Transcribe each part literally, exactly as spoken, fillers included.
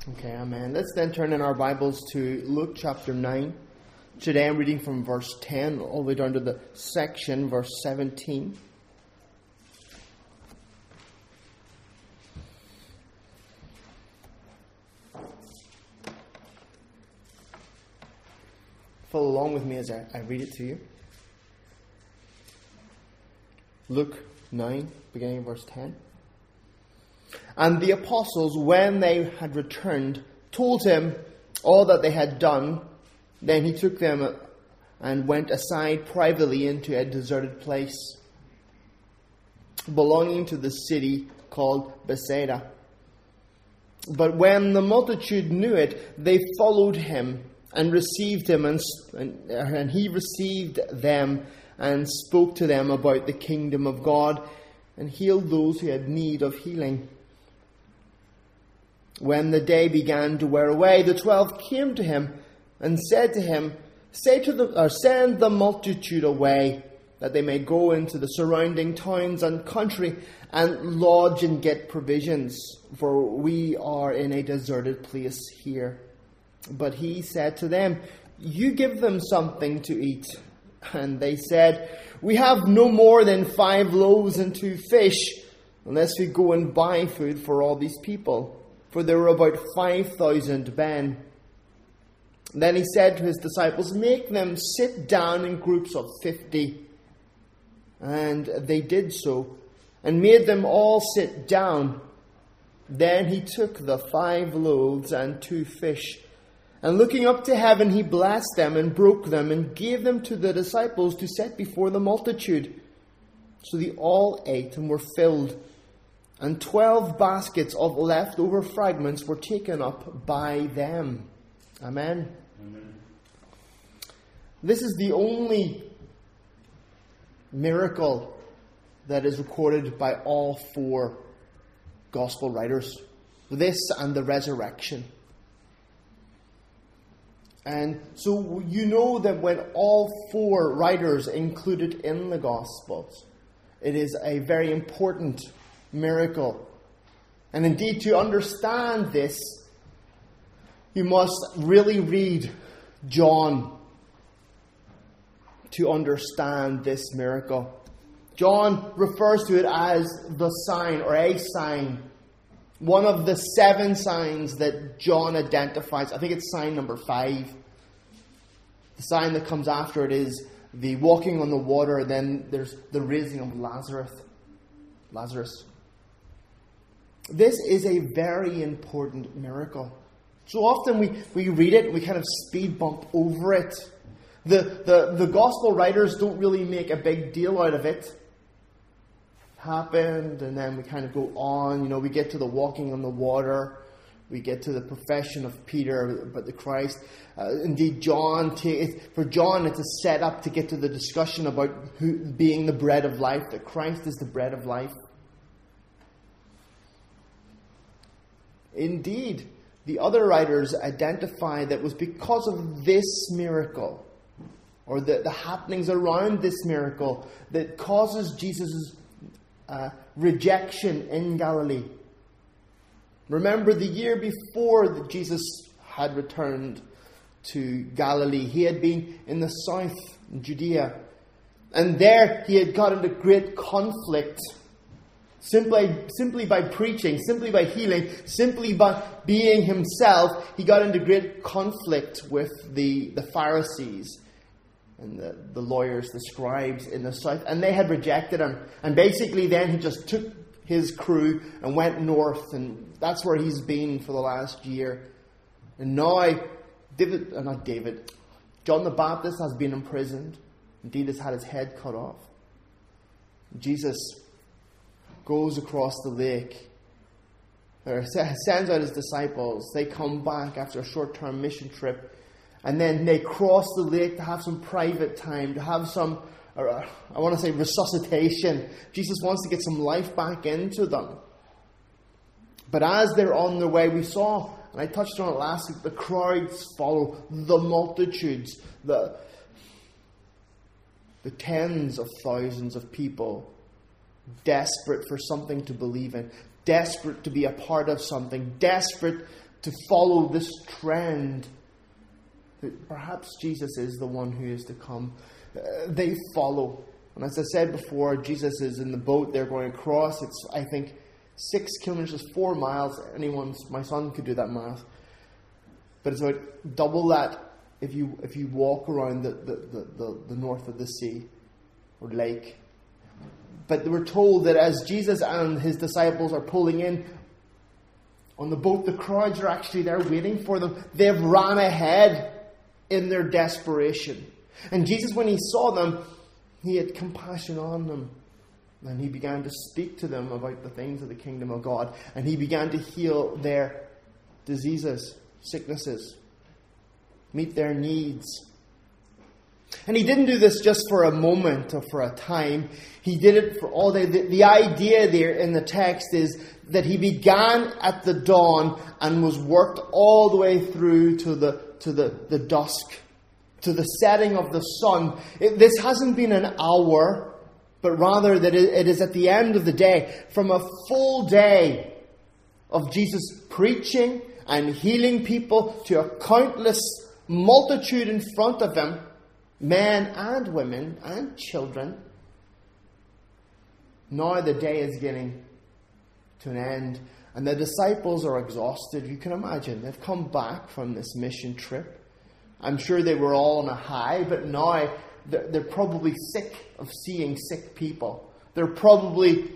Okay, amen. Let's then turn in our Bibles to Luke chapter nine. Today I'm reading from verse ten all the way down to the section, verse seventeen. Follow along with me as I, I read it to you. Luke nine, beginning of verse ten. And the apostles, when they had returned, told him all that they had done. Then he took them and went aside privately into a deserted place, belonging to the city called Bethsaida. But when the multitude knew it, they followed him and received him, and, and, and he received them and spoke to them about the kingdom of God, and healed those who had need of healing. When the day began to wear away, the twelve came to him and said to him, Say to the, or send the multitude away, that they may go into the surrounding towns and country and lodge and get provisions, for we are in a deserted place here. But he said to them, You give them something to eat. And they said, We have no more than five loaves and two fish, unless we go and buy food for all these people. For there were about five thousand men. Then he said to his disciples, Make them sit down in groups of fifty. And they did so, and made them all sit down. Then he took the five loaves and two fish, and looking up to heaven, he blessed them and broke them, and gave them to the disciples to set before the multitude. So they all ate and were filled. And twelve baskets of leftover fragments were taken up by them. Amen. Amen. This is the only miracle that is recorded by all four gospel writers. This and the resurrection. And so you know that when all four writers included in the Gospels, it is a very important miracle. And indeed, to understand this, you must really read John to understand this miracle. John refers to it as the sign, or a sign. One of the seven signs that John identifies. I think it's sign number five. The sign that comes after it is the walking on the water. Then there's the raising of Lazarus. Lazarus. This is a very important miracle. So often we, we read it, we kind of speed bump over it. The, the, the gospel writers don't really make a big deal out of it. Happened, and then we kind of go on. You know, we get to the walking on the water. We get to the profession of Peter about the Christ. Uh, indeed, John, t- for John, it's a setup to get to the discussion about who, being the bread of life, that Christ is the bread of life. Indeed, the other writers identify that it was because of this miracle, or the, the happenings around this miracle, that causes Jesus' uh, rejection in Galilee. Remember, the year before that Jesus had returned to Galilee, he had been in the south, in Judea, and there he had got into great conflict. Simply, simply by preaching, simply by healing, simply by being himself, he got into great conflict with the, the Pharisees and the, the lawyers, the scribes in the south. And they had rejected him. And basically then he just took his crew and went north. And that's where he's been for the last year. And now, David, uh, not David, John the Baptist has been imprisoned. Indeed, has had his head cut off. Jesus goes across the lake, or sends out his disciples. They come back after a short-term mission trip, and then they cross the lake to have some private time, to have some, or I want to say resuscitation. Jesus wants to get some life back into them. But as they're on their way, we saw, and I touched on it last week, the crowds follow, the multitudes, the, the tens of thousands of people, desperate for something to believe in, desperate to be a part of something, desperate to follow this trend that perhaps Jesus is the one who is to come. Uh, they follow. And as I said before, Jesus is in the boat. They're going across. It's, I think, six kilometers, four miles. Anyone, my son could do that math. But it's about double that if you if you walk around the, the, the, the, the north of the sea or lake. But we're told that as Jesus and his disciples are pulling in on the boat, the crowds are actually there waiting for them. They've ran ahead in their desperation. And Jesus, when he saw them, he had compassion on them. And he began to speak to them about the things of the kingdom of God. And he began to heal their diseases, sicknesses, meet their needs. And he didn't do this just for a moment or for a time. He did it for all day. The, the idea there in the text is that he began at the dawn and was worked all the way through to the to the, the dusk, to the setting of the sun. It, this hasn't been an hour, but rather that it, it is at the end of the day, from a full day of Jesus preaching and healing people to a countless multitude in front of him, men and women and children. Now the day is getting to an end, and the disciples are exhausted. You can imagine. They've come back from this mission trip. I'm sure they were all on a high, but now they're, they're probably sick of seeing sick people. They're probably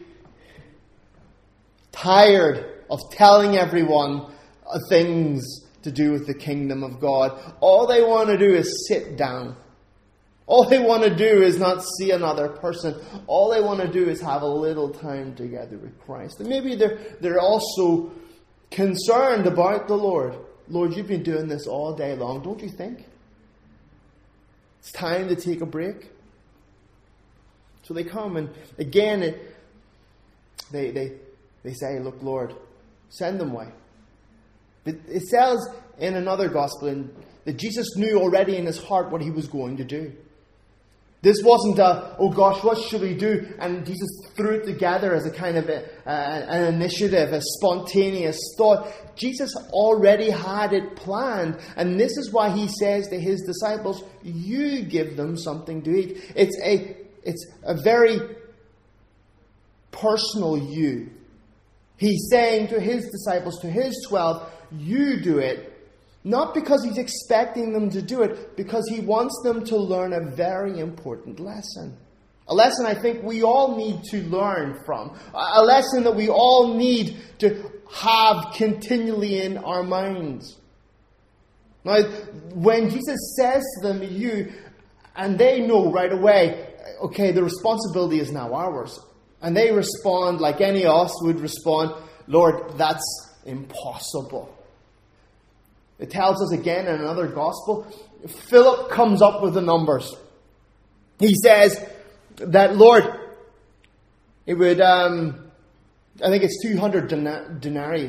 tired of telling everyone things to do with the kingdom of God. All they want to do is sit down. All they want to do is not see another person. All they want to do is have a little time together with Christ. And maybe they're, they're also concerned about the Lord. Lord, you've been doing this all day long, don't you think? It's time to take a break. So they come, and again, it, they, they, they say, look, Lord, send them away. It, it says in another gospel that Jesus knew already in his heart what he was going to do. This wasn't a, oh gosh, what should we do? And Jesus threw it together as a kind of a, uh, an initiative, a spontaneous thought. Jesus already had it planned. And this is why he says to his disciples, you give them something to eat. It's a, it's a very personal you. He's saying to his disciples, to his twelve, you do it. Not because he's expecting them to do it, because he wants them to learn a very important lesson. A lesson I think we all need to learn from. A lesson that we all need to have continually in our minds. Now, when Jesus says to them, you, and they know right away, okay, the responsibility is now ours. And they respond like any of us would respond, Lord, that's impossible. It tells us again in another gospel, Philip comes up with the numbers. He says that, Lord, it would, um, I think it's two hundred denarii.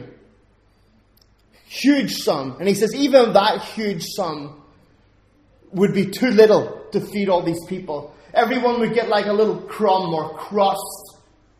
Huge sum. And he says even that huge sum would be too little to feed all these people. Everyone would get like a little crumb or crust.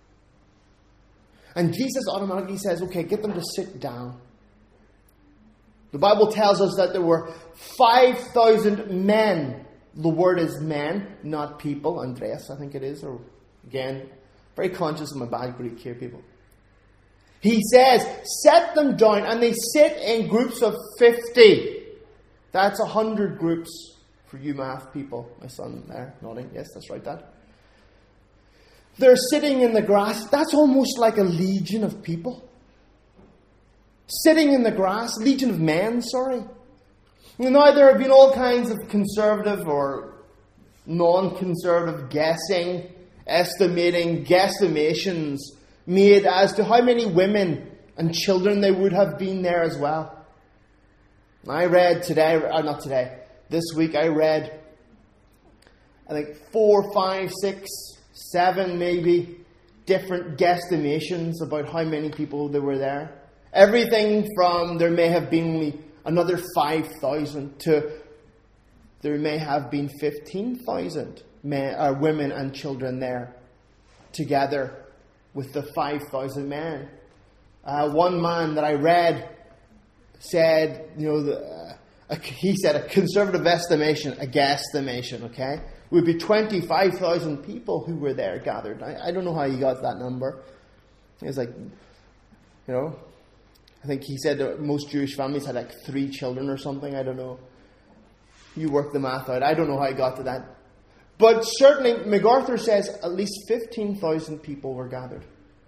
And Jesus automatically says, okay, get them to sit down. The Bible tells us that there were five thousand men. The word is men, not people. Andreas, I think it is. Or again, very conscious of my bad Greek here, people. He says, set them down, and they sit in groups of fifty. That's a hundred groups for you math people. My son there nodding. Yes, that's right, Dad. They're sitting in the grass. That's almost like a legion of people. Sitting in the grass, legion of men, sorry. You know, there have been all kinds of conservative or non-conservative guessing, estimating, guesstimations made as to how many women and children there would have been there as well. I read today, or not today, this week I read, I think four, five, six, seven maybe, different guesstimations about how many people there were there. Everything from there may have been only another five thousand to there may have been fifteen thousand men, uh, women and children there together with the five thousand men. Uh, one man that I read said, you know, the, uh, a, he said a conservative estimation, a guesstimation, okay, would be twenty-five thousand people who were there gathered. I, I don't know how he got that number. It's like, you know, I think he said that most Jewish families had like three children or something. I don't know. You work the math out. I don't know how he got to that. But certainly, MacArthur says at least fifteen thousand people were gathered.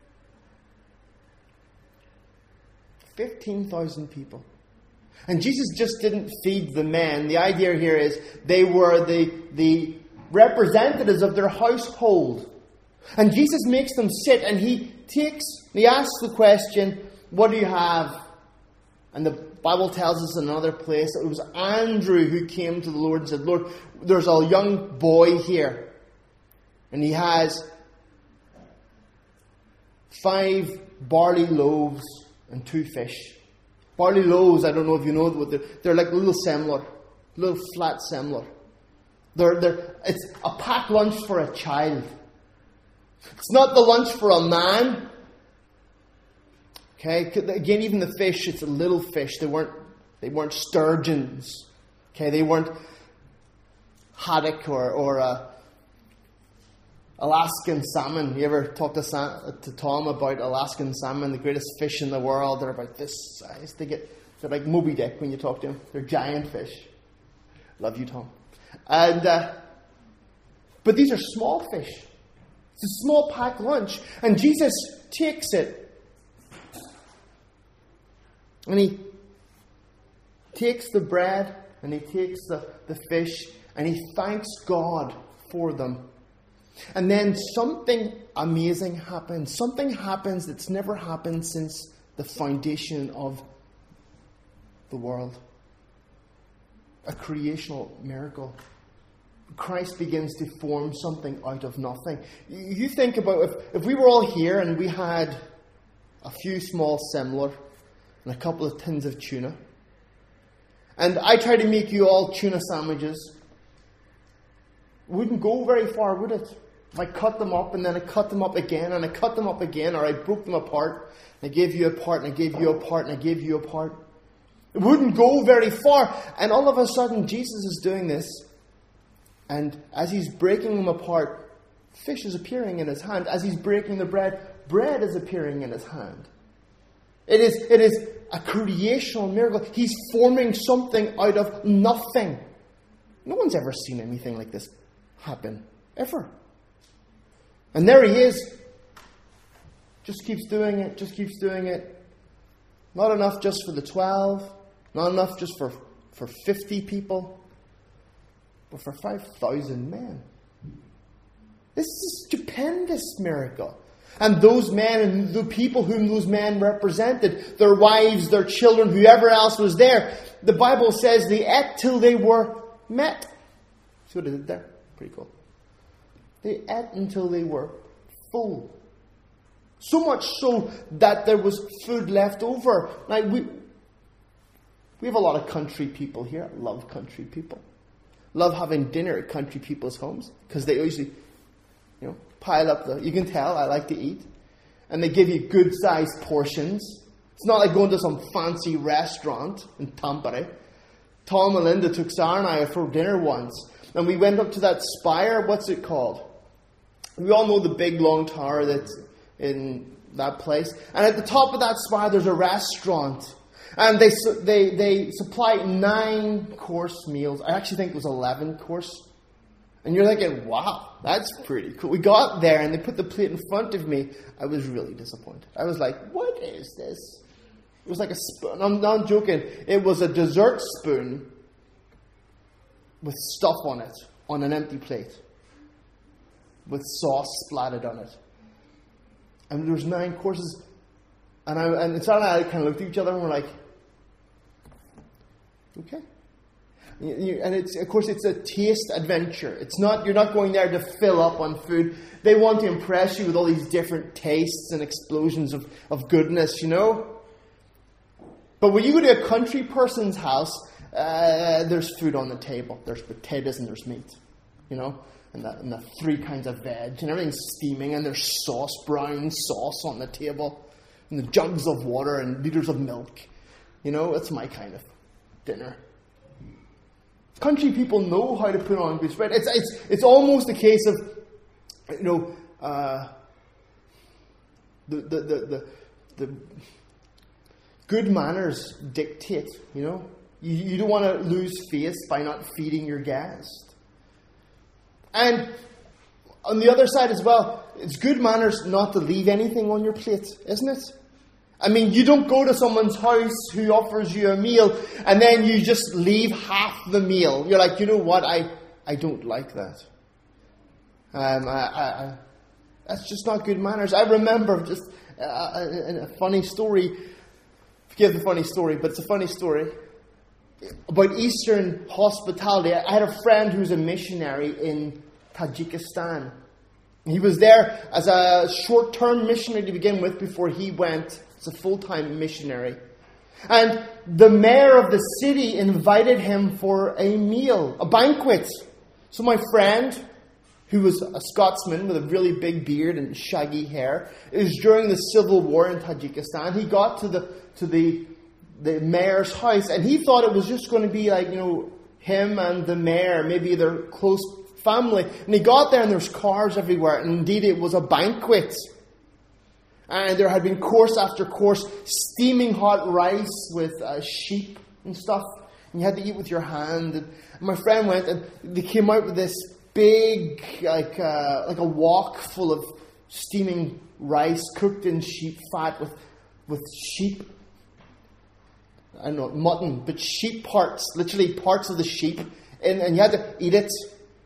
fifteen thousand people. And Jesus just didn't feed the men. The idea here is they were the, the representatives of their household. And Jesus makes them sit and he takes, he asks the question, what do you have? And the Bible tells us in another place that it was Andrew who came to the Lord and said, Lord, there's a young boy here. And he has five barley loaves and two fish. Barley loaves, I don't know if you know what they're, they're like little semler, little flat semler. They're, they're, it's a packed lunch for a child. It's not the lunch for a man. Okay, again, even the fish, it's a little fish. They weren't, they weren't sturgeons. Okay, they weren't haddock or or uh, Alaskan salmon. You ever talk to Sam, to Tom about Alaskan salmon, the greatest fish in the world? They're about this size. They get they're like Moby Dick when you talk to them. They're giant fish. Love you, Tom. And uh, but these are small fish. It's a small packed lunch, and Jesus takes it. And he takes the bread and he takes the, the fish and he thanks God for them. And then something amazing happens. Something happens that's never happened since the foundation of the world. A creational miracle. Christ begins to form something out of nothing. You think about if, if we were all here and we had a few small semler and a couple of tins of tuna. And I try to make you all tuna sandwiches. It wouldn't go very far, would it? If I cut them up and then I cut them up again and I cut them up again, or I broke them apart, and I gave you a part and I gave you a part and I gave you a part. It wouldn't go very far. And all of a sudden Jesus is doing this. And as he's breaking them apart, fish is appearing in his hand. As he's breaking the bread, bread is appearing in his hand. It is, it is a creational miracle. He's forming something out of nothing. No one's ever seen anything like this happen. Ever. And there he is. Just keeps doing it. Just keeps doing it. Not enough just for the twelve. Not enough just for, for fifty people. But for five thousand men. This is a stupendous miracle. And those men and the people whom those men represented, their wives, their children, whoever else was there, the Bible says they ate till they were met. See what I did there? Pretty cool. They ate until they were full. So much so that there was food left over. Now, we, we have a lot of country people here. I love country people. Love having dinner at country people's homes because they usually, you know, pile up the, you can tell I like to eat. And they give you good sized portions. It's not like going to some fancy restaurant in Tampere. Tom and Linda took Sarah and I for dinner once. And we went up to that spire. What's it called? We all know the big long tower that's in that place. And at the top of that spire there's a restaurant. And they they they supply nine course meals. I actually think it was eleven course. And you're thinking, wow, that's pretty cool. We got there and they put the plate in front of me. I was really disappointed. I was like, what is this? It was like a spoon. I'm not joking. It was a dessert spoon with stuff on it, on an empty plate, with sauce splattered on it. And there was nine courses. And I and Sarah and I kind of looked at each other and we're like, okay. And it's, of course, it's a taste adventure. It's not, you're not going there to fill up on food. They want to impress you with all these different tastes and explosions of, of goodness, you know. But when you go to a country person's house, uh, there's food on the table. There's potatoes and there's meat, you know, and the, and the three kinds of veg, and everything's steaming, and there's sauce, brown sauce on the table, and the jugs of water and liters of milk. You know, it's my kind of dinner. Country people know how to put on good spread. It's it's it's almost a case of, you know, uh, the, the the the the good manners dictate. You know, you you don't want to lose face by not feeding your guest. And on the other side as well, it's good manners not to leave anything on your plate, isn't it? I mean, you don't go to someone's house who offers you a meal and then you just leave half the meal. You're like, you know what, I, I don't like that. Um, I, I, I, that's just not good manners. I remember just uh, a, a funny story. Forgive the funny story, but it's a funny story. About Eastern hospitality. I had a friend who's a missionary in Tajikistan. He was there as a short-term missionary to begin with before he went as a full-time missionary. And the mayor of the city invited him for a meal, a banquet. So my friend, who was a Scotsman with a really big beard and shaggy hair, it was during the civil war in Tajikistan. He got to the to the the mayor's house and he thought it was just going to be like, you know, him and the mayor, maybe their close family. And he got there and there was cars everywhere. And indeed it was a banquet. And there had been course after course, steaming hot rice with uh, sheep and stuff. And you had to eat with your hand. And my friend went and they came out with this big, like uh, like a wok full of steaming rice cooked in sheep fat with with sheep. I don't know, mutton, but sheep parts, literally parts of the sheep. And, and you had to eat it.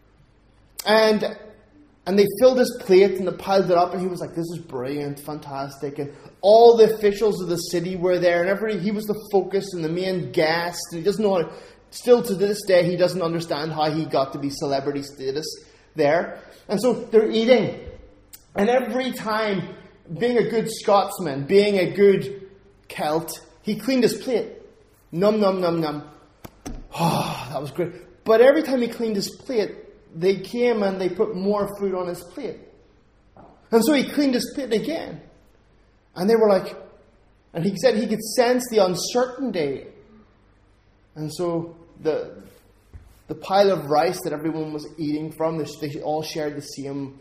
And and they filled his plate and they piled it up and he was like, this is brilliant, fantastic. And all the officials of the city were there and everybody, he was the focus and the main guest. And he doesn't know how to, still to this day, he doesn't understand how he got to be celebrity status there. And so they're eating. And every time, being a good Scotsman, being a good Celt, he cleaned his plate. Num, num, num, num. Oh, that was great. But every time he cleaned his plate, they came and they put more food on his plate. And so he cleaned his plate again. And they were like, and he said he could sense the uncertainty. And so the the pile of rice that everyone was eating from, they, they all shared the same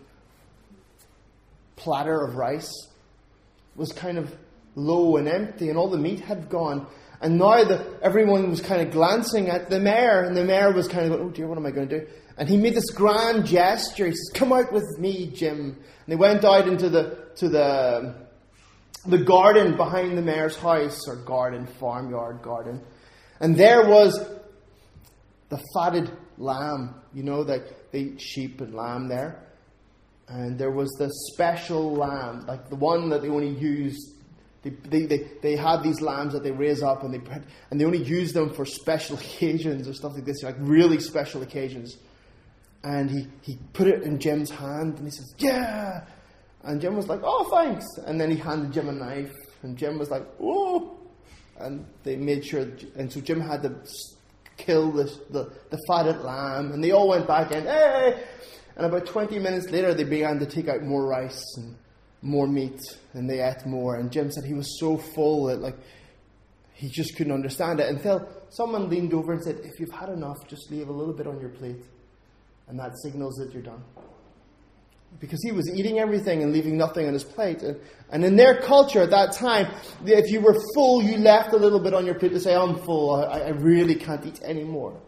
platter of rice, was kind of low and empty, and all the meat had gone. And now the, everyone was kind of glancing at the mayor, and the mayor was kind of going, oh dear, what am I going to do? And he made this grand gesture. He says, come out with me, Jim. And they went out into the to the the garden behind the mayor's house, or garden, farmyard garden. And there was the fatted lamb, you know, like they eat sheep and lamb there. And there was the special lamb, like the one that they only used. They, they, they, they had these lambs that they raise up and they and they only use them for special occasions or stuff like this, like really special occasions. And he, he put it in Jim's hand and he says, yeah. And Jim was like, oh, thanks. And then he handed Jim a knife and Jim was like, oh. And they made sure, and so Jim had to kill this, the, the fatted lamb. And they all went back in, hey. And about twenty minutes later, they began to take out more rice and more meat, and they ate more. And Jim said he was so full that like he just couldn't understand it until someone leaned over and said, if you've had enough, just leave a little bit on your plate. And that signals that you're done. Because he was eating everything and leaving nothing on his plate. And, and in their culture at that time, if you were full, you left a little bit on your plate to say, I'm full, I, I really can't eat anymore.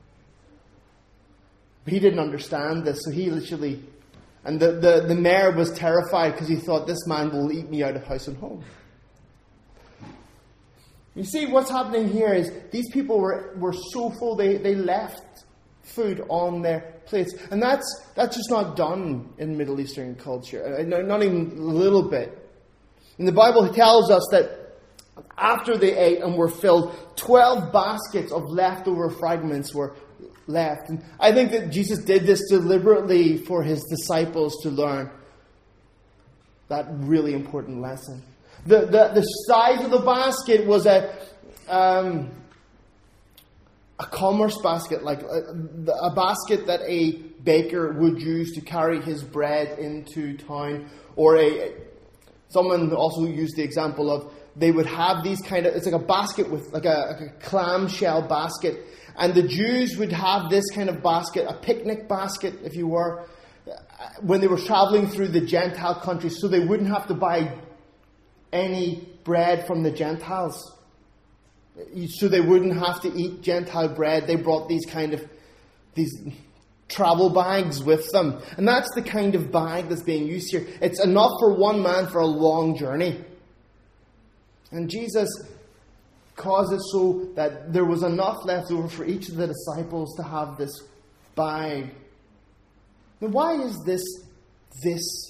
But he didn't understand this, so he literally... And the, the, the mayor was terrified because he thought, this man will eat me out of house and home. You see, what's happening here is these people were, were so full they, they left food on their plates. And that's that's just not done in Middle Eastern culture. Not even a little bit. And the Bible tells us that after they ate and were filled, twelve baskets of leftover fragments were left. And I think that Jesus did this deliberately for his disciples to learn that really important lesson. The the, the size of the basket was a um, a commerce basket, like a, a basket that a baker would use to carry his bread into town, or a someone also used the example of they would have these kind of, it's like a basket with, like a, like a clamshell basket. And the Jews would have this kind of basket, a picnic basket, if you were, when they were traveling through the Gentile countries, so they wouldn't have to buy any bread from the Gentiles. So they wouldn't have to eat Gentile bread. They brought these kind of, these travel bags with them. And that's the kind of bag that's being used here. It's enough for one man for a long journey. And Jesus caused it so that there was enough left over for each of the disciples to have this bag. Now, why is this this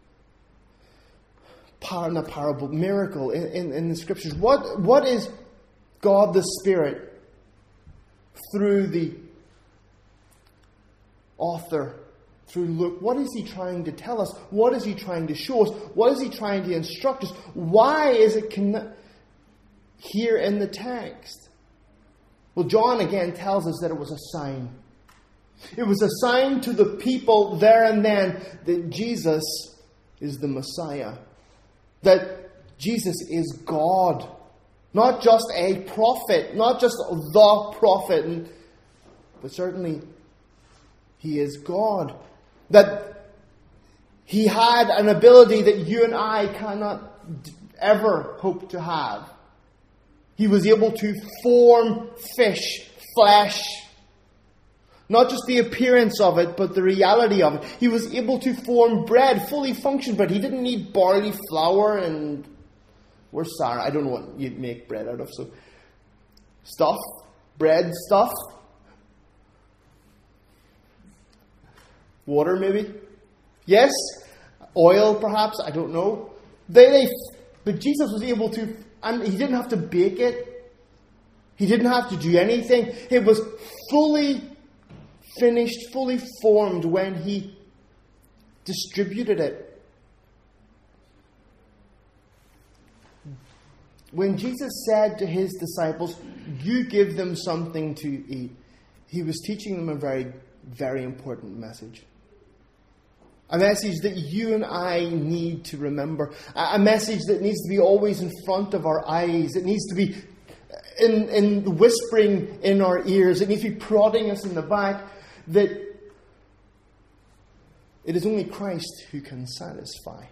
par- not parable miracle in, in, in the scriptures? What what is God the Spirit through the author, through Luke? What is he trying to tell us? What is he trying to show us? What is he trying to instruct us? Why is it con- here in the text? Well, John again tells us that it was a sign. It was a sign to the people there and then that Jesus is the Messiah. That Jesus is God. Not just a prophet. Not just the prophet. But certainly he is God. That he had an ability that you and I cannot ever hope to have. He was able to form fish, flesh. Not just the appearance of it, but the reality of it. He was able to form bread, fully function, but he didn't need barley flour and... Where's Sarah? I don't know what you'd make bread out of. So, stuff, bread stuff. Water maybe? Yes? Oil perhaps? I don't know. They, they, but Jesus was able to... And he didn't have to bake it. He didn't have to do anything. It was fully finished, fully formed when he distributed it. When Jesus said to his disciples, "You give them something to eat," he was teaching them a very, very important message. A message that you and I need to remember. A message that needs to be always in front of our eyes. It needs to be in, in whispering in our ears. It needs to be prodding us in the back. That it is only Christ who can satisfy.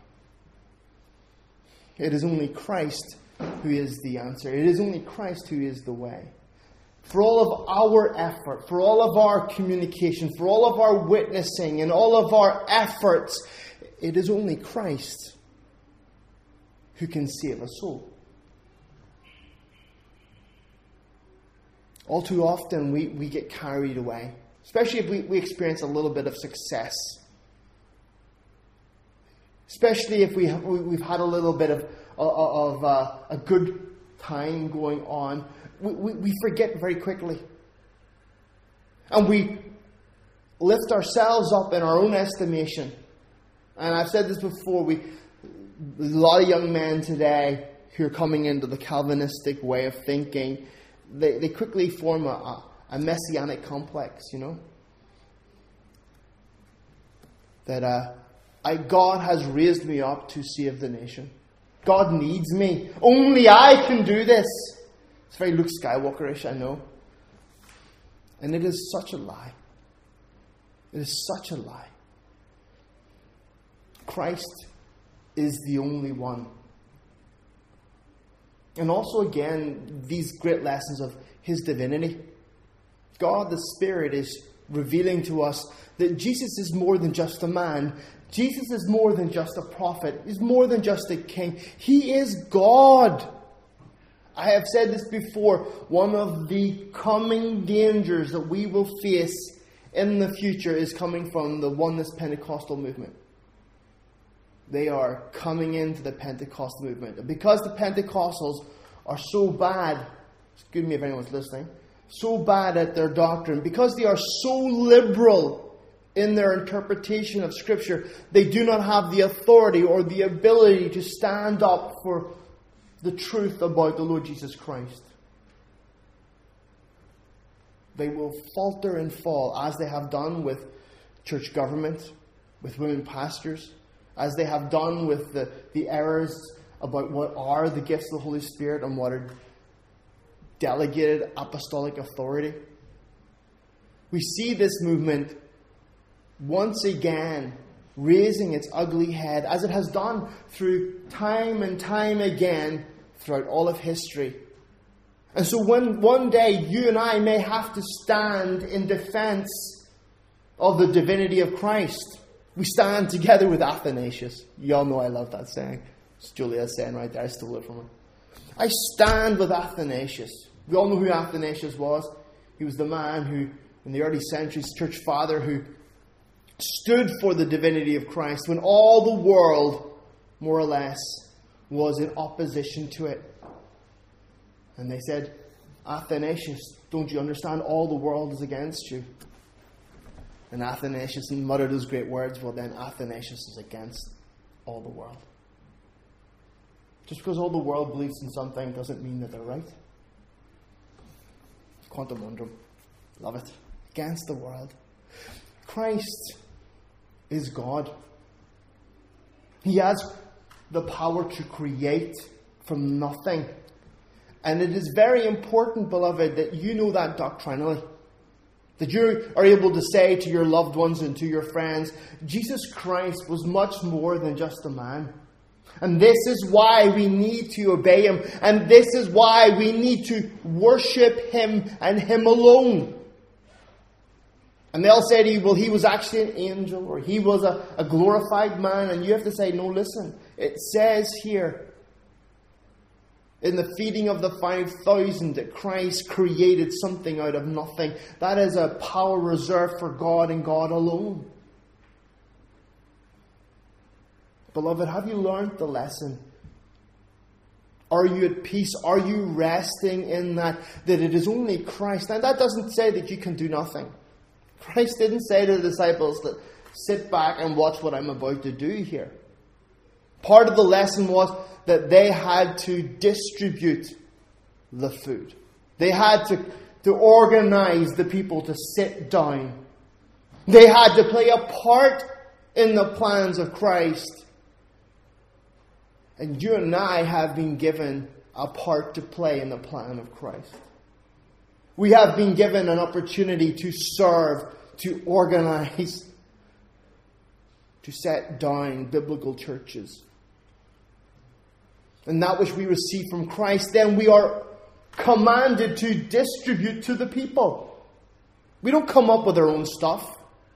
It is only Christ who is the answer. It is only Christ who is the way. For all of our effort, for all of our communication, for all of our witnessing and all of our efforts, it is only Christ who can save a soul. All too often we, we get carried away, especially if we, we experience a little bit of success. Especially if we have, we, we've had a little bit of, of, of uh, a good time going on. We, we, we forget very quickly. And we lift ourselves up in our own estimation. And I've said this before, we, a lot of young men today who are coming into the Calvinistic way of thinking, they, they quickly form a, a, a messianic complex, you know. That uh, I, God has raised me up to save the nation. God needs me. Only I can do this. It's very Luke Skywalker-ish, I know. And it is such a lie. It is such a lie. Christ is the only one. And also, again, these great lessons of his divinity. God the Spirit is revealing to us that Jesus is more than just a man. Jesus is more than just a prophet. He's more than just a king. He is God. I have said this before. One of the coming dangers that we will face in the future is coming from the Oneness Pentecostal movement. They are coming into the Pentecostal movement. And because the Pentecostals are so bad, excuse me if anyone's listening, so bad at their doctrine, because they are so liberal in their interpretation of Scripture, they do not have the authority or the ability to stand up for the truth about the Lord Jesus Christ. They will falter and fall, as they have done with church government, with women pastors, as they have done with the, the errors about what are the gifts of the Holy Spirit and what are delegated apostolic authority. We see this movement once again raising its ugly head, as it has done through time and time again throughout all of history. And so when one day you and I may have to stand in defense of the divinity of Christ, we stand together with Athanasius. You all know I love that saying. It's Julia's saying right there. I stole it from her. I stand with Athanasius. We all know who Athanasius was. He was the man who, in the early centuries, church father who stood for the divinity of Christ when all the world, more or less, was in opposition to it. And they said, Athanasius, don't you understand? All the world is against you. And Athanasius muttered those great words. Well, then Athanasius is against all the world. Just because all the world believes in something doesn't mean that they're right. Quantum Mundrum. Love it. Against the world. Christ is God. He has the power to create from nothing. And it is very important, beloved, that you know that doctrinally. That you are able to say to your loved ones and to your friends, Jesus Christ was much more than just a man. And this is why we need to obey Him. And this is why we need to worship Him and Him alone. And they'll say to you, well, He was actually an angel, or He was a, a glorified man. And you have to say, no, listen. It says here, in the feeding of the five thousand, that Christ created something out of nothing. That is a power reserved for God and God alone. Beloved, have you learned the lesson? Are you at peace? Are you resting in that? That it is only Christ. Now, that doesn't say that you can do nothing. Christ didn't say to the disciples that sit back and watch what I'm about to do here. Part of the lesson was that they had to distribute the food. They had to, to organize the people to sit down. They had to play a part in the plans of Christ. And you and I have been given a part to play in the plan of Christ. We have been given an opportunity to serve, to organize, to set down biblical churches. And that which we receive from Christ, then we are commanded to distribute to the people. We don't come up with our own stuff.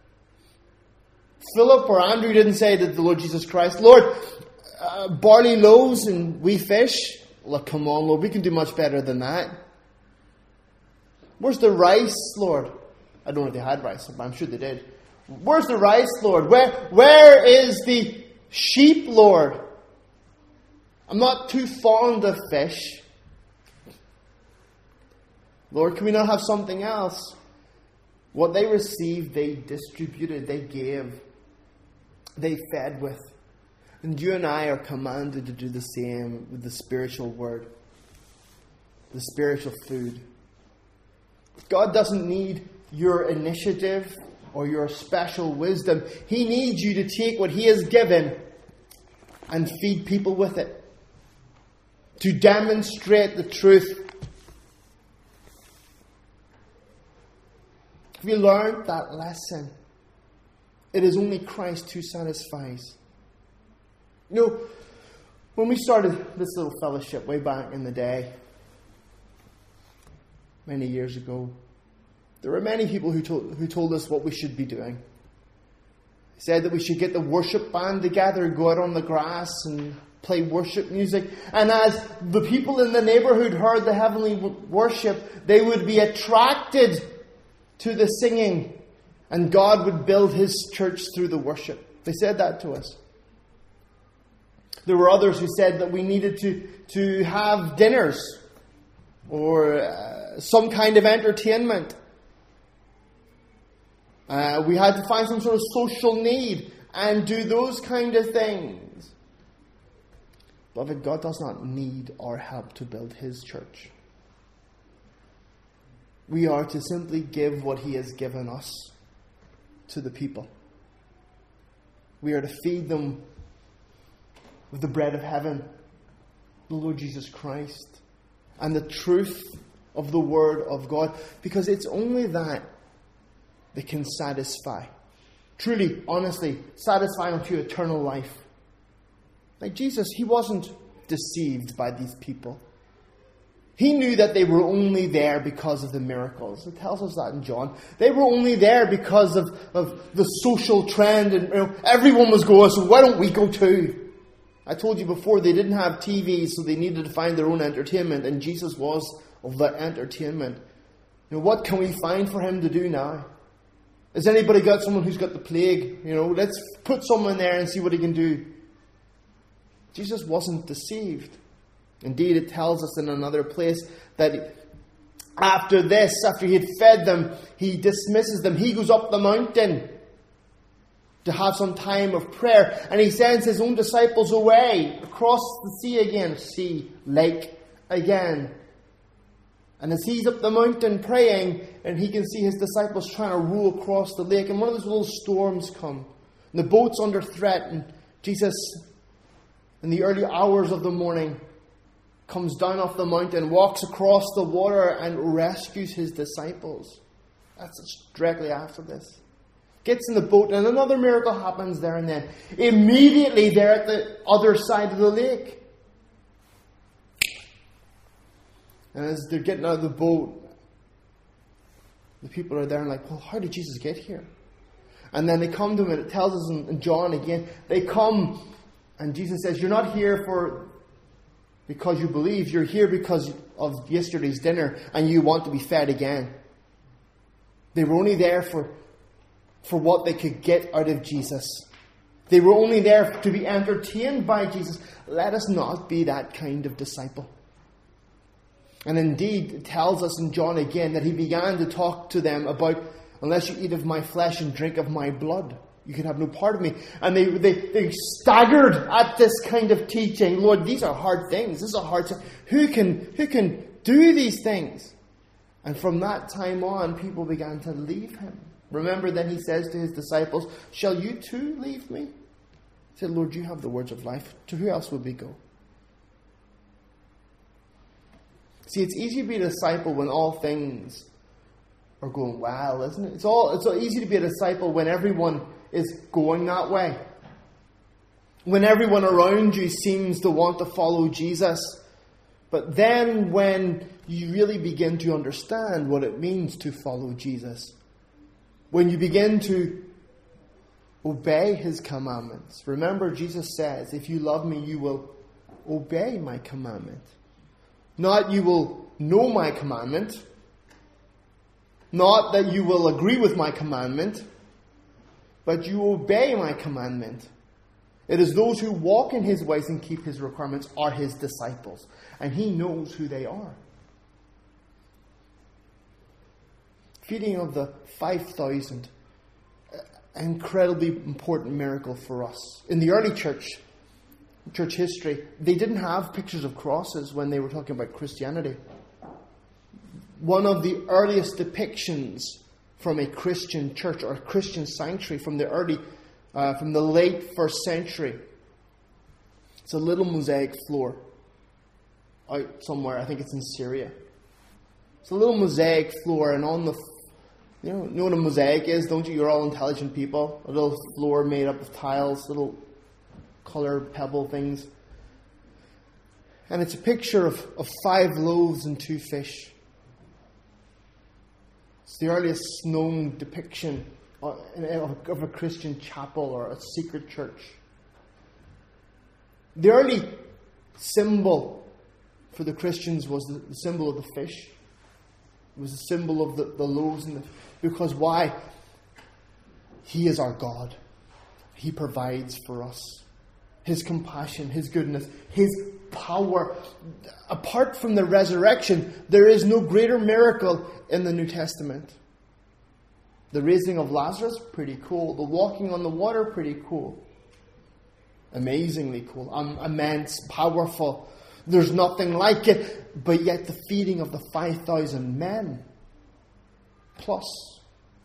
Philip or Andrew didn't say to the Lord Jesus Christ, Lord, uh, barley loaves and wee fish. Look, come on, Lord, we can do much better than that. Where's the rice, Lord? I don't know if they had rice, but I'm sure they did. Where's the rice, Lord? Where, where is the sheep, Lord? I'm not too fond of fish. Lord, can we not have something else? What they received, they distributed, they gave, they fed with. And you and I are commanded to do the same with the spiritual word, the spiritual food. God doesn't need your initiative or your special wisdom. He needs you to take what He has given and feed people with it. To demonstrate the truth. Have you learned that lesson? It is only Christ who satisfies. You know, when we started this little fellowship way back in the day, many years ago, there were many people who told, who told us what we should be doing. They said that we should get the worship band together, go out on the grass and play worship music. And as the people in the neighborhood heard the heavenly worship, they would be attracted to the singing. And God would build His church through the worship. They said that to us. There were others who said that we needed to, to have dinners or uh, some kind of entertainment. Uh, we had to find some sort of social need and do those kind of things. Beloved, God does not need our help to build His church. We are to simply give what He has given us to the people. We are to feed them with the bread of heaven, the Lord Jesus Christ and the truth of the Word of God, because it's only that that can satisfy. Truly, honestly, satisfy unto eternal life. Like Jesus, he wasn't deceived by these people. He knew that they were only there because of the miracles. It tells us that in John. They were only there because of, of the social trend, and you know, everyone was going, so why don't we go too? I told you before, they didn't have T Vs, so they needed to find their own entertainment, and Jesus was of that entertainment. You know, what can we find for him to do now? Has anybody got someone who's got the plague? You know, let's put someone there and see what he can do. Jesus wasn't deceived. Indeed, it tells us in another place that after this, after he had fed them, he dismisses them. He goes up the mountain to have some time of prayer. And he sends his own disciples away across the sea again. Sea, lake again. And as he's up the mountain praying, and he can see his disciples trying to row across the lake, and one of those little storms come. And the boat's under threat, and Jesus, in the early hours of the morning, comes down off the mountain, walks across the water, and rescues his disciples. That's directly after this. Gets in the boat, and another miracle happens there and then. Immediately, they're at the other side of the lake. And as they're getting out of the boat, the people are there and like, well, how did Jesus get here? And then they come to him, and it tells us in, in John again, they come, and Jesus says, you're not here for because you believe, you're here because of yesterday's dinner, and you want to be fed again. They were only there for, for what they could get out of Jesus. They were only there to be entertained by Jesus. Let us not be that kind of disciple. And indeed, it tells us in John again that he began to talk to them about, unless you eat of my flesh and drink of my blood, you can have no part of me. And they, they, they staggered at this kind of teaching. Lord, these are hard things. This is a hard thing. Who can, who can do these things? And from that time on, people began to leave him. Remember, then he says to his disciples, shall you too leave me? He said, Lord, you have the words of life. To who else would we go? See, it's easy to be a disciple when all things are going well, isn't it? It's all it's so easy to be a disciple when everyone is going that way. When everyone around you seems to want to follow Jesus. But then when you really begin to understand what it means to follow Jesus, when you begin to obey his commandments. Remember, Jesus says, if you love me, you will obey my commandment. Not you will know my commandment. Not that you will agree with my commandment. But you obey my commandment. It is those who walk in his ways and keep his requirements are his disciples. And he knows who they are. Feeding of the five thousand. Incredibly important miracle for us. In the early church, church history, they didn't have pictures of crosses when they were talking about Christianity. One of the earliest depictions from a Christian church or a Christian sanctuary from the early, uh, from the late first century. It's a little mosaic floor out somewhere. I think it's in Syria. It's a little mosaic floor, and on the, you know, you know what a mosaic is, don't you? You're all intelligent people. A little floor made up of tiles, little color pebble things. And it's a picture of, of five loaves and two fish. It's the earliest known depiction of, of a Christian chapel or a secret church. The early symbol for the Christians was the, the symbol of the fish. It was the symbol of the, the loaves and the, because why? He is our God. He provides for us. His compassion, his goodness, his power. Apart from the resurrection, there is no greater miracle in the New Testament. The raising of Lazarus, pretty cool. The walking on the water, pretty cool. Amazingly cool. Um, immense, powerful. There's nothing like it. But yet the feeding of the five thousand men. Plus.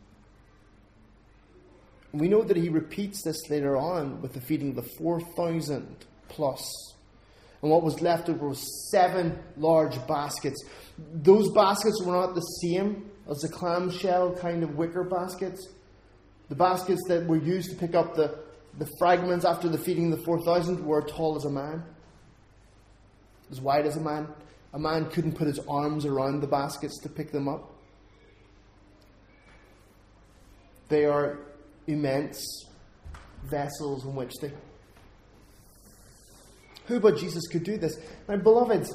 We know that he repeats this later on with the feeding of the four thousand plus. And what was left over was seven large baskets. Those baskets were not the same as the clamshell kind of wicker baskets. The baskets that were used to pick up the, the fragments after the feeding of the four thousand were as tall as a man. As wide as a man. A man couldn't put his arms around the baskets to pick them up. They are immense vessels in which they... Who but Jesus could do this? Now, beloveds,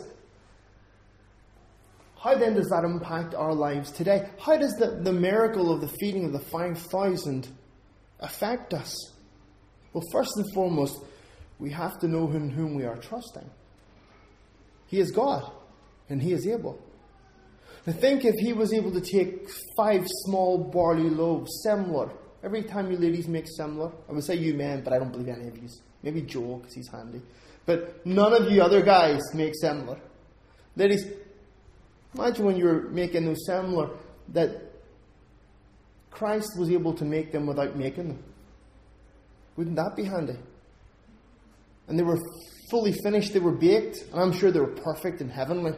how then does that impact our lives today? How does the, the miracle of the feeding of the five thousand affect us? Well, first and foremost, we have to know in whom we are trusting. He is God, and He is able. Now think if He was able to take five small barley loaves, semler. Every time you ladies make semler, I would say you men, but I don't believe any of you. Maybe Joel, because he's handy. But none of you other guys make semler. Ladies, imagine when you were making those semler that Christ was able to make them without making them. Wouldn't that be handy? And they were fully finished, they were baked, and I'm sure they were perfect and heavenly.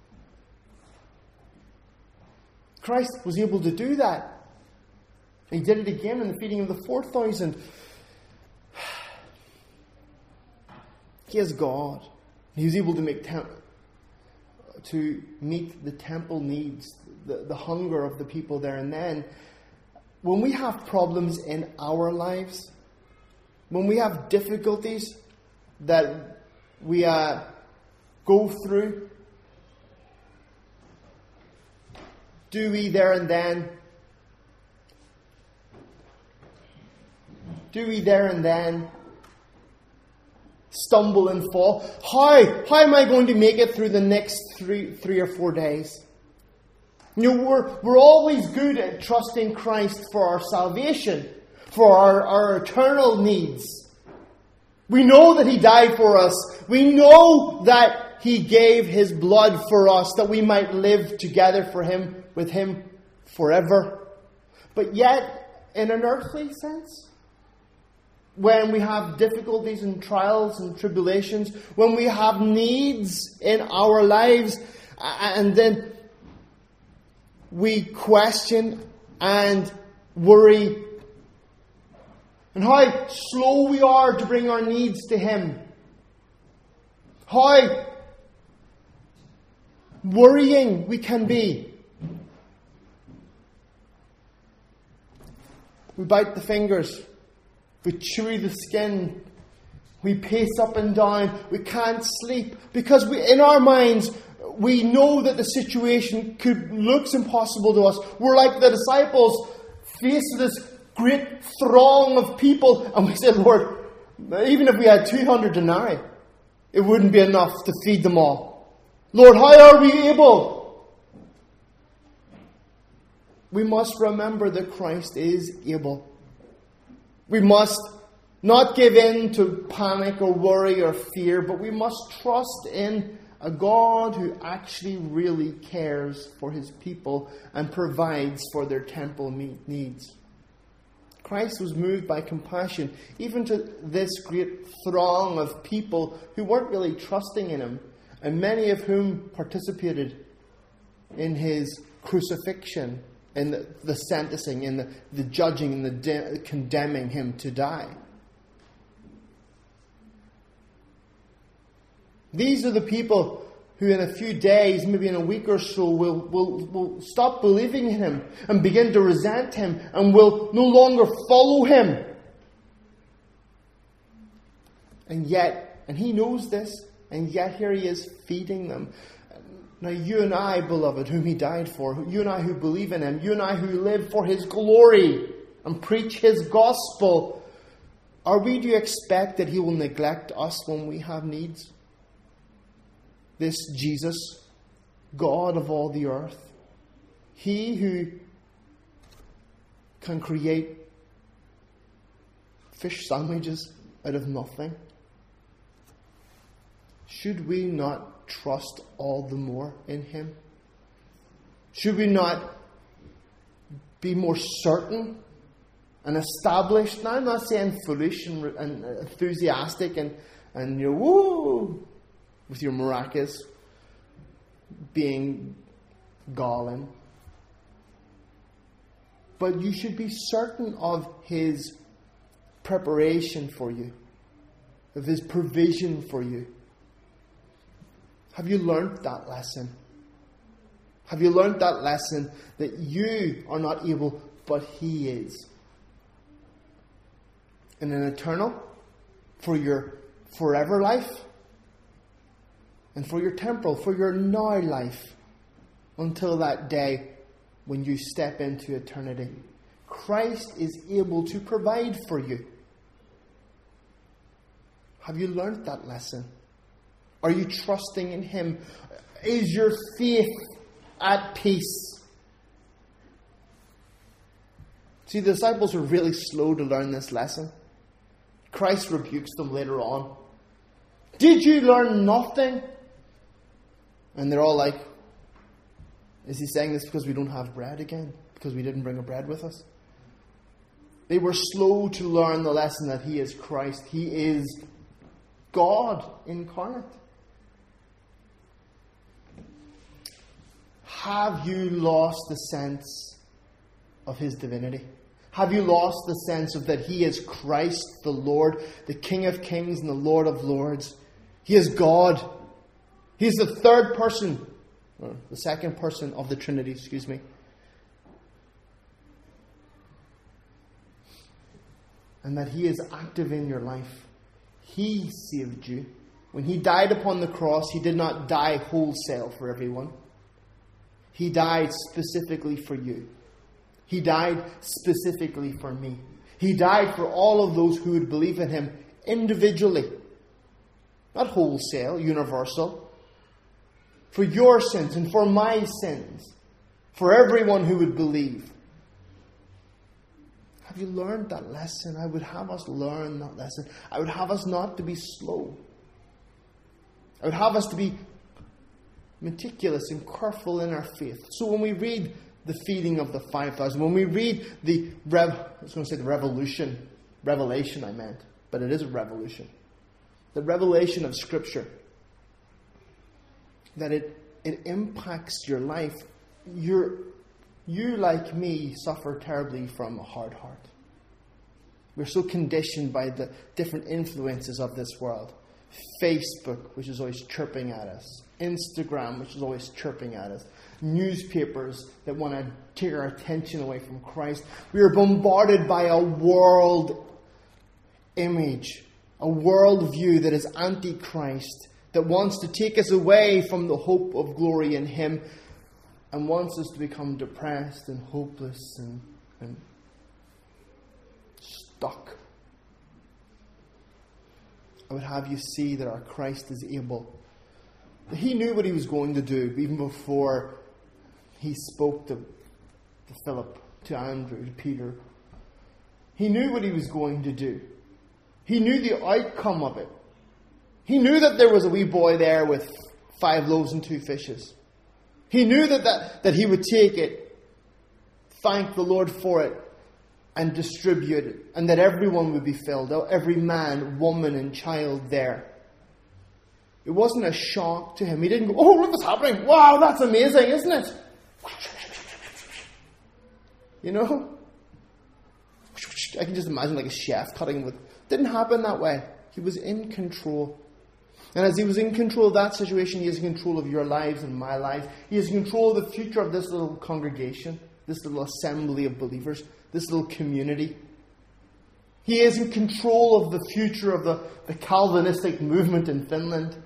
Christ was able to do that. He did it again in the feeding of the four thousand. He is God. He was able to make temp- to meet the temple needs, the, the hunger of the people there. And then, when we have problems in our lives, when we have difficulties that we uh, go through, do we there and then, do we there and then stumble and fall? How? How am I going to make it through the next three, three or four days? You know, we're, we're always good at trusting Christ for our salvation, for our, our eternal needs. We know that He died for us. We know that He gave His blood for us, that we might live together for Him, with Him forever. But yet, in an earthly sense, when we have difficulties and trials and tribulations, when we have needs in our lives, and then we question and worry, and how slow we are to bring our needs to Him, how worrying we can be. We bite the fingers. We chew the skin. We pace up and down. We can't sleep. Because we, in our minds, we know that the situation could looks impossible to us. We're like the disciples faced with this great throng of people. And we said, Lord, even if we had two hundred denarii, it wouldn't be enough to feed them all. Lord, how are we able? We must remember that Christ is able. We must not give in to panic or worry or fear, but we must trust in a God who actually really cares for His people and provides for their temple needs. Christ was moved by compassion, even to this great throng of people who weren't really trusting in Him, and many of whom participated in His crucifixion, in the, the sentencing, in the, the judging, and the de- condemning Him to die. These are the people who in a few days, maybe in a week or so, will, will, will stop believing in Him and begin to resent Him and will no longer follow Him. And yet, and He knows this, and yet here He is feeding them. Now you and I, beloved, whom He died for, you and I who believe in Him, you and I who live for His glory and preach His gospel, are we to expect that He will neglect us when we have needs? This Jesus, God of all the earth, He who can create fish sandwiches out of nothing, should we not trust all the more in Him? Should we not be more certain and established? Now, I'm not saying foolish and, and enthusiastic and, and you know, woo, with your maracas being galling. But you should be certain of His preparation for you, of His provision for you. Have you learnt that lesson? Have you learnt that lesson that you are not able, but He is? In an eternal, for your forever life, and for your temporal, for your now life, until that day when you step into eternity. Christ is able to provide for you. Have you learnt that lesson? Are you trusting in Him? Is your faith at peace? See, the disciples were really slow to learn this lesson. Christ rebukes them later on. Did you learn nothing? And they're all like, is He saying this because we don't have bread again? Because we didn't bring a bread with us? They were slow to learn the lesson that He is Christ. He is God incarnate. Have you lost the sense of His divinity? Have you lost the sense of that He is Christ the Lord, the King of kings and the Lord of lords? He is God. He is the third person, or the second person of the Trinity, excuse me. And that He is active in your life. He saved you. When He died upon the cross, He did not die wholesale for everyone. He died specifically for you. He died specifically for me. He died for all of those who would believe in Him individually. Not wholesale, universal. For your sins and for my sins. For everyone who would believe. Have you learned that lesson? I would have us learn that lesson. I would have us not to be slow. I would have us to be meticulous and careful in our faith. So when we read the feeding of the five thousand, when we read the rev, I was going to say the revolution, revelation I meant, but it is a revolution. The revelation of Scripture, that it, it impacts your life. You're, you, like me, suffer terribly from a hard heart. We're so conditioned by the different influences of this world. Facebook, which is always chirping at us. Instagram, which is always chirping at us. Newspapers that want to take our attention away from Christ. We are bombarded by a world image, a world view that is anti-Christ, that wants to take us away from the hope of glory in Him and wants us to become depressed and hopeless and, and stuck. I would have you see that our Christ is able. He knew what He was going to do even before He spoke to, to Philip, to Andrew, to Peter. He knew what He was going to do. He knew the outcome of it. He knew that there was a wee boy there with five loaves and two fishes. He knew that, that, that He would take it, thank the Lord for it, and distribute it, and that everyone would be filled, every man, woman, and child there. It wasn't a shock to Him. He didn't go, oh, look what's happening. Wow, that's amazing, isn't it? You know? I can just imagine like a chef cutting with... It didn't happen that way. He was in control. And as He was in control of that situation, He is in control of your lives and my life. He is in control of the future of this little congregation, this little assembly of believers, this little community. He is in control of the future of the, the Calvinistic movement in Finland.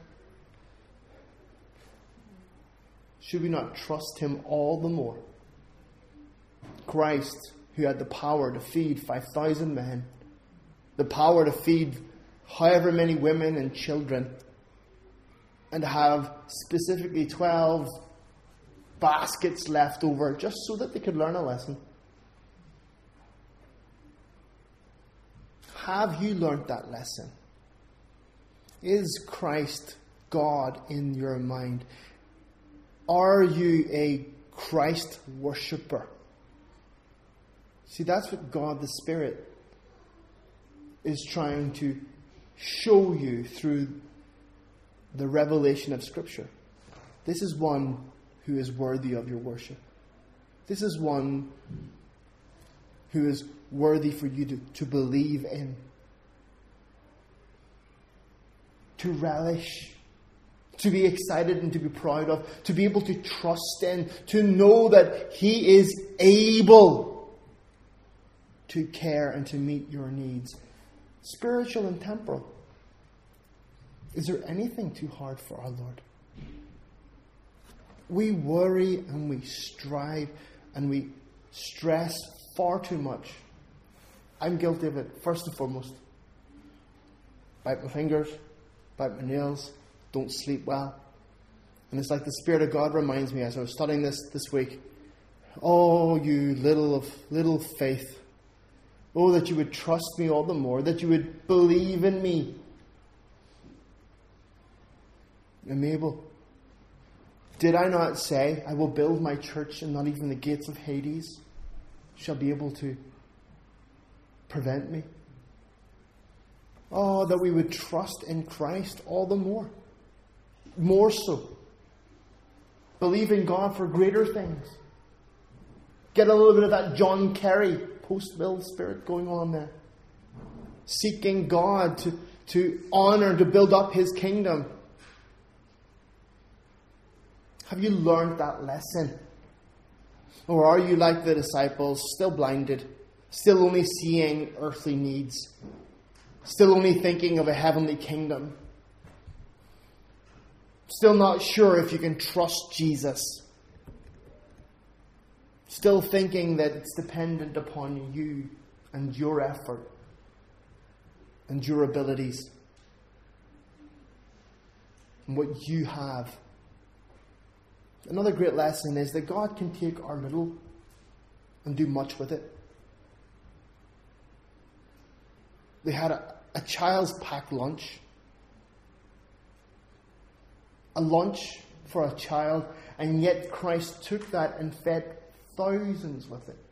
Should we not trust Him all the more? Christ, who had the power to feed five thousand men, the power to feed however many women and children, and have specifically twelve baskets left over just so that they could learn a lesson. Have you learnt that lesson? Is Christ God in your mind? Are you a Christ worshipper? See, that's what God the Spirit is trying to show you through the revelation of Scripture. This is one who is worthy of your worship. This is one who is worthy for you to, to believe in, to relish, to be excited and to be proud of, to be able to trust in, to know that He is able to care and to meet your needs, spiritual and temporal. Is there anything too hard for our Lord? We worry and we strive and we stress far too much. I'm guilty of it, first and foremost. Bite my fingers, bite my nails, don't sleep well. And it's like the Spirit of God reminds me as I was studying this this week. Oh, you little of little faith. Oh, that you would trust me all the more, that you would believe in me. And Mabel, did I not say, I will build my church and not even the gates of Hades shall be able to prevent me? Oh, that we would trust in Christ all the more. More so. Believe in God for greater things. Get a little bit of that John Kerry post-mill spirit going on there. Seeking God to, to honor, to build up His kingdom. Have you learned that lesson? Or are you like the disciples, still blinded, still only seeing earthly needs, still only thinking of a heavenly kingdom, still not sure if you can trust Jesus, still thinking that it's dependent upon you and your effort and your abilities and what you have? Another great lesson is that God can take our little and do much with it. They had a, a child's packed lunch. A lunch for a child, and yet Christ took that and fed thousands with it.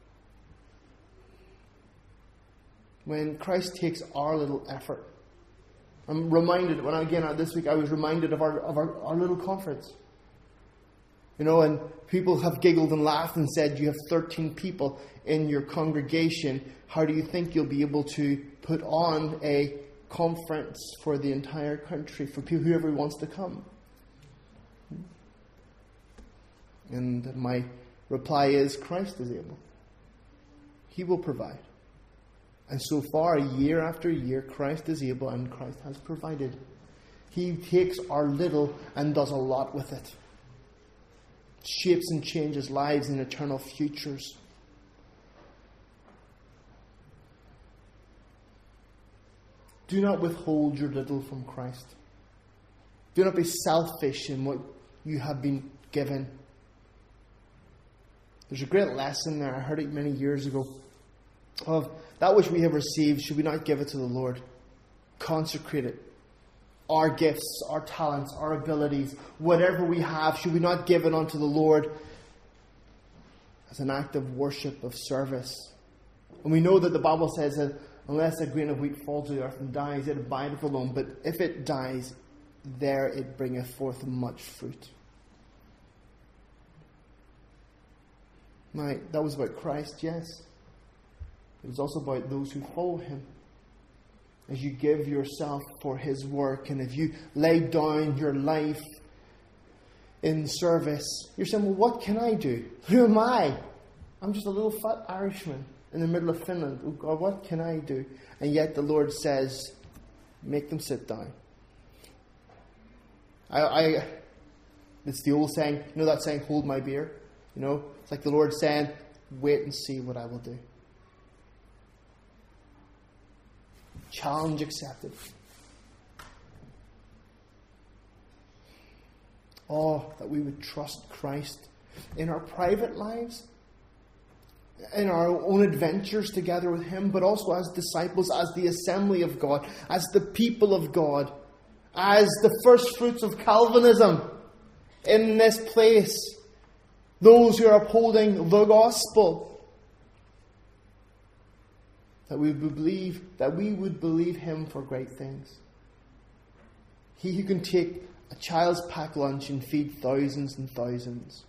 When Christ takes our little effort, I'm reminded, when again this week I was reminded of our of our, our little conference. You know, and people have giggled and laughed and said, you have thirteen people in your congregation. How do you think you'll be able to put on a conference for the entire country, for people, whoever wants to come? And my reply is, Christ is able. He will provide. And so far, year after year, Christ is able and Christ has provided. He takes our little and does a lot with it. Shapes and changes lives and eternal futures. Do not withhold your little from Christ. Do not be selfish in what you have been given. There's a great lesson there, I heard it many years ago, of that which we have received, should we not give it to the Lord? Consecrate it. Our gifts, our talents, our abilities, whatever we have, should we not give it unto the Lord as an act of worship, of service? And we know that the Bible says that unless a grain of wheat falls to the earth and dies, it abideth alone. But if it dies, there it bringeth forth much fruit. Now, that was about Christ, yes. It was also about those who follow Him. As you give yourself for His work, and if you lay down your life in service, you're saying, well, what can I do? Who am I? I'm just a little fat Irishman in the middle of Finland. Oh God, what can I do? And yet the Lord says, make them sit down. I, I it's the old saying, you know that saying, hold my beer? You know, it's like the Lord saying, wait and see what I will do. Challenge accepted. Oh, that we would trust Christ in our private lives, in our own adventures together with Him, but also as disciples, as the assembly of God, as the people of God, as the first fruits of Calvinism in this place, those who are upholding the gospel. That we would believe, that we would believe Him for great things. He who can take a child's packed lunch and feed thousands and thousands.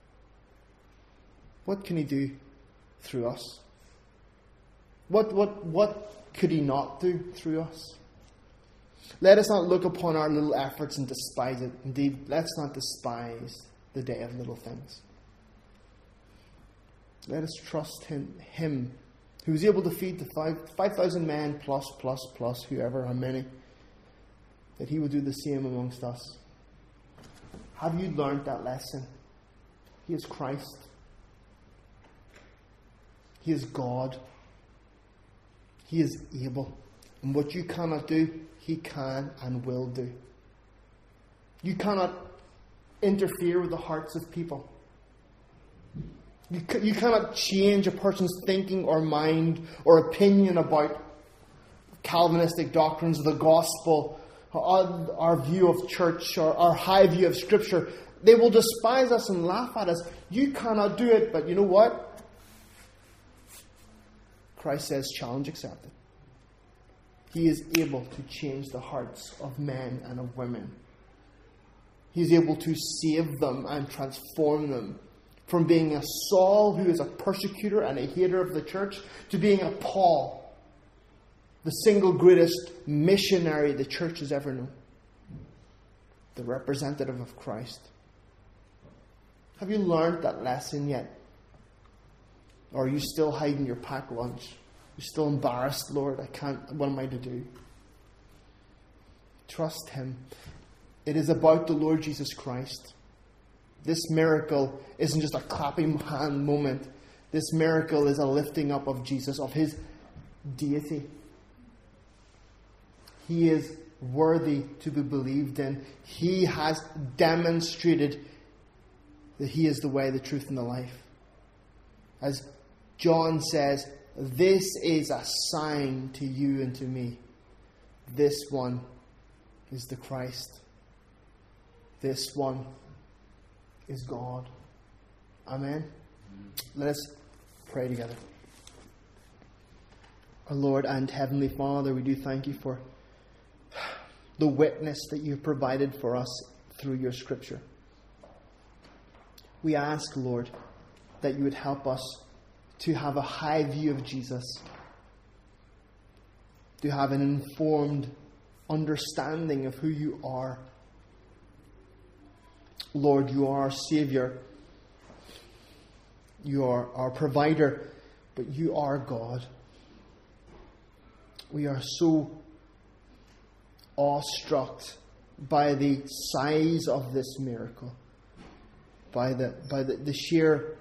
What can He do through us? What, what, what could He not do through us? Let us not look upon our little efforts and despise it. Indeed, let's not despise the day of little things. Let us trust Him, Him who was able to feed the five, 5,000 men plus, plus, plus, whoever, how many, that He will do the same amongst us. Have you learned that lesson? He is Christ. He is God. He is able. And what you cannot do, He can and will do. You cannot interfere with the hearts of people. You, you cannot change a person's thinking or mind or opinion about Calvinistic doctrines of the gospel, our, our view of church, or our high view of Scripture. They will despise us and laugh at us. You cannot do it, but you know what? Christ says, challenge accepted. He is able to change the hearts of men and of women. He is able to save them and transform them from being a Saul who is a persecutor and a hater of the church to being a Paul, the single greatest missionary the church has ever known, the representative of Christ. Have you learned that lesson yet? Or are you still hiding your packed lunch? You're still embarrassed, Lord, I can't, what am I to do? Trust Him. It is about the Lord Jesus Christ. This miracle isn't just a clapping hand moment. This miracle is a lifting up of Jesus, of His deity. He is worthy to be believed in. He has demonstrated that He is the way, the truth, and the life. As John says, this is a sign to you and to me. This one is the Christ. This one is God. Amen. Let us pray together. Our Lord and Heavenly Father, we do thank You for the witness that You've provided for us through Your Scripture. We ask, Lord, that You would help us to have a high view of Jesus, to have an informed understanding of who You are. Lord, You are our Saviour. You are our provider, but You are God. We are so awestruck by the size of this miracle, by the by the, the sheer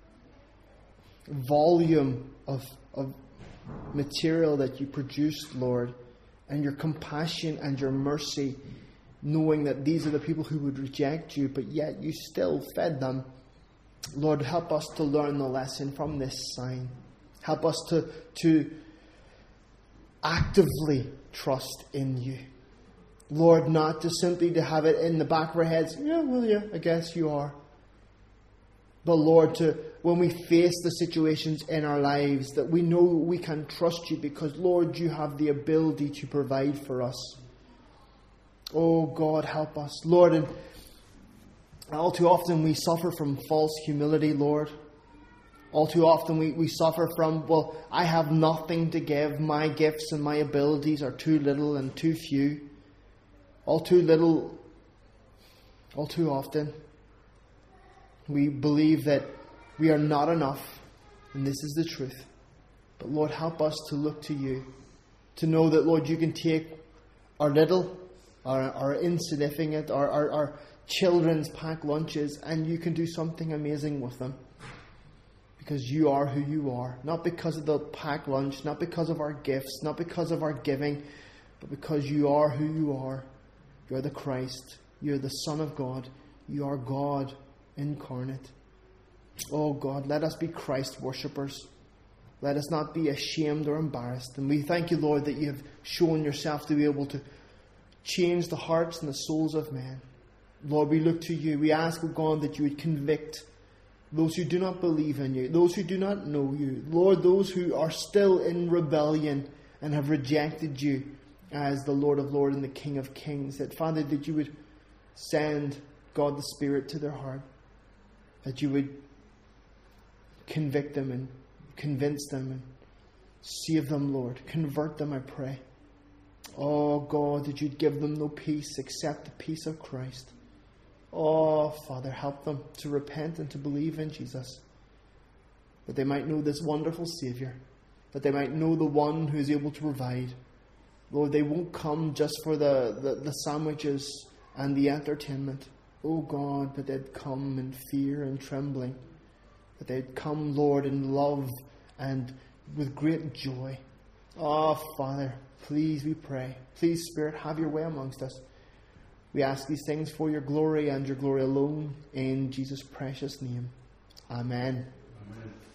volume of, of material that You produced, Lord, and Your compassion and Your mercy, knowing that these are the people who would reject You, but yet You still fed them. Lord, help us to learn the lesson from this sign. Help us to, to actively trust in You. Lord, not to simply to have it in the back of our heads, yeah, well, yeah, I guess You are. But Lord, to when we face the situations in our lives, that we know we can trust You because, Lord, You have the ability to provide for us. Oh God, help us. Lord, and all too often we suffer from false humility, Lord. All too often we, we suffer from, well, I have nothing to give. My gifts and my abilities are too little and too few. All too little, all too often. We believe that we are not enough, and this is the truth. But Lord, help us to look to You, to know that, Lord, You can take our little, our, our insignificant, our, our, our children's packed lunches, and You can do something amazing with them. Because You are who You are. Not because of the packed lunch, not because of our gifts, not because of our giving, but because You are who You are. You are the Christ. You are the Son of God. You are God incarnate. Oh God, let us be Christ worshippers. Let us not be ashamed or embarrassed. And we thank You, Lord, that You have shown Yourself to be able to change the hearts and the souls of men. Lord, we look to You. We ask, oh God, that You would convict those who do not believe in You, those who do not know You. Lord, those who are still in rebellion and have rejected You as the Lord of Lords and the King of Kings. That, Father, that you would send God the Spirit to their heart. That you would convict them and convince them and save them, Lord. Convert them, I pray. Oh, God, that you'd give them no peace except the peace of Christ. Oh, Father, help them to repent and to believe in Jesus. That they might know this wonderful Saviour. That they might know the one who is able to provide. Lord, they won't come just for the, the, the sandwiches and the entertainment. Oh, God, but they'd come in fear and trembling. That they'd come, Lord, in love and with great joy. Oh, Father, please, we pray. Please, Spirit, have your way amongst us. We ask these things for your glory and your glory alone, in Jesus' precious name. Amen. Amen.